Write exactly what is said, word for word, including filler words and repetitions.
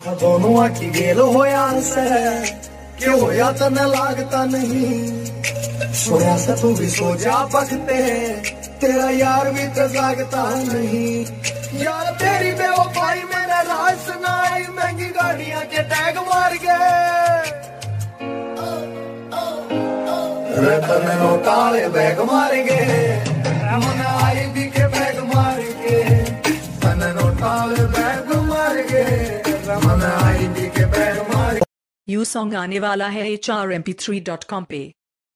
दोनों आखी गेल होया से के होया तने लागता नहीं। सोया से तू भी सो जा बखते तेरा यार भी तो जागता नहीं। यार तेरी बेवफाई मेरा राज सुनाई महंगी गाड़ियां के टैग मार गए। तने नोटाले बैग मार गए मन आई भी के बैग मार के। तने नोटाले बैग मार गए मन आई भी के बैग मार। यू सॉन्ग आने वाला है H R M P three dot com पे।